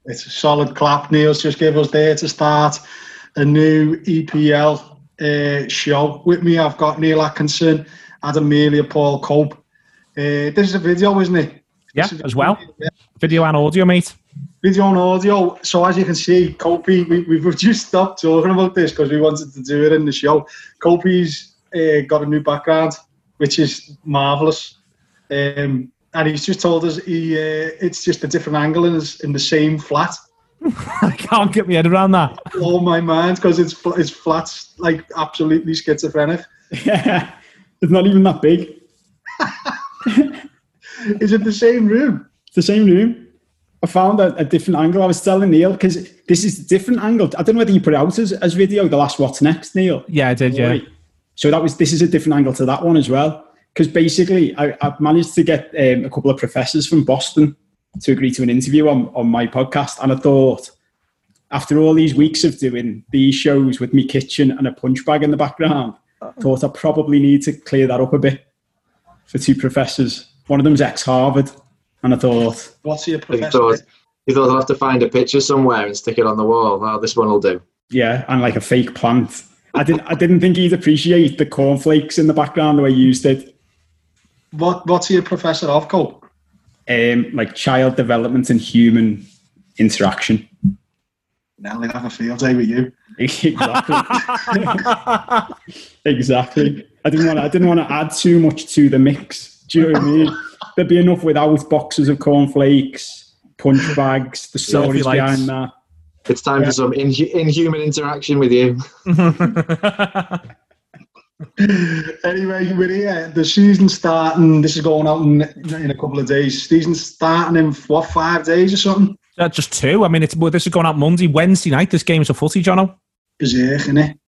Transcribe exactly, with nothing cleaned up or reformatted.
It's a solid clap. Neil's just give us there to start a new E P L uh, show. With me, I've got Neil Atkinson, Adam Mealy, Paul Cope. Uh, this is a video, isn't it? Yeah, as well. Yeah. Video and audio, mate. Video and audio. So as you can see, Copey, we, we've just stopped talking about this because we wanted to do it in the show. Copey's uh, got a new background, which is marvellous. Um, and he's just told us he uh, it's just a different angle in, his, in the same flat. I can't get my head around that. Oh my mind, because it's it's flat's like absolutely schizophrenic. Yeah, it's not even that big. Is it the same room? It's the same room. I found a, a different angle. I was telling Neil, because this is a different angle. I don't know whether you put it out as, as video, the last What's Next, Neil. Yeah, I did, yeah. Right. So that was. This is a different angle to that one as well. Because basically, I, I've managed to get um, a couple of professors from Boston to agree to an interview on, on my podcast. And I thought, after all these weeks of doing these shows with me kitchen and a punch bag in the background, I thought I probably need to clear that up a bit for two professors. One of them's ex-Harvard. And I thought... What's your professor? You thought, you thought I'd have to find a picture somewhere and stick it on the wall. Oh, this one will do. Yeah, and like a fake plant. I didn't, I didn't think he'd appreciate the cornflakes in the background the way you used it. What What's he a professor of, Cole? Um, like child development and human interaction. Now they'd have a field day with you. Exactly. Exactly. I didn't want. I didn't want to add too much to the mix. Do you know what I mean? There'd be enough without boxes of cornflakes, punch bags, the stories behind that. It's time yeah. for some inhu- inhuman interaction with you. Anyway, we're here. The season's starting. This is going out in, in a couple of days. Season's starting in, what, five days or something? Uh, just two. I mean, it's well, this is going out Monday, Wednesday night. This game's a footy, Jono. Is it, isn't it?